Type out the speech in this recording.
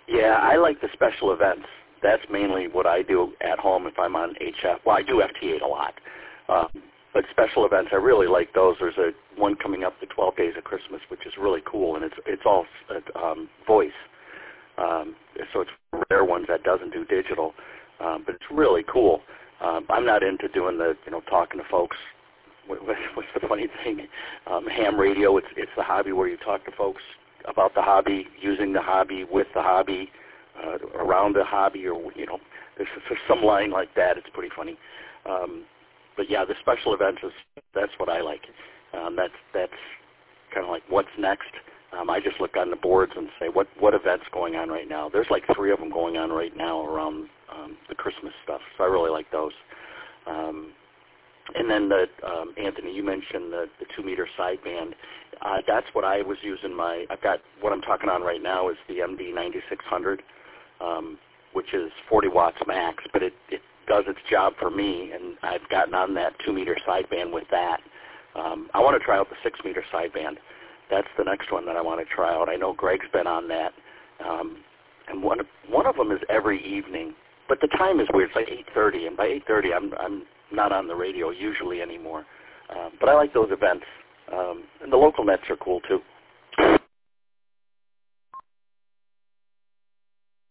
Yeah, I like the special events. That's mainly what I do at home if I'm on HF. Well, I do FT8 a lot. But special events, I really like those. There's one coming up, the 12 Days of Christmas, which is really cool, and it's all voice. So it's rare ones that doesn't do digital, but it's really cool. I'm not into doing the, talking to folks. What's the funny thing? Ham radio, it's the hobby where you talk to folks about the hobby, using the hobby, with the hobby, around the hobby, or, there's some line like that. It's pretty funny. But yeah, the special events that's what I like. That's kind of like what's next. I just look on the boards and say what events going on right now. There's like 3 of them going on right now around the Christmas stuff. So I really like those. And then Anthony, you mentioned the 2-meter sideband. That's what I was using. I've got what I'm talking on right now is the MD 9600, which is 40 watts max, but it does its job for me, and I've gotten on that 2-meter sideband with that. I want to try out the 6-meter sideband. That's the next one that I want to try out. I know Greg's been on that, and one of them is every evening, but the time is weird. It's like 8:30, and by 8:30, I'm not on the radio usually anymore. But I like those events, and the local nets are cool too.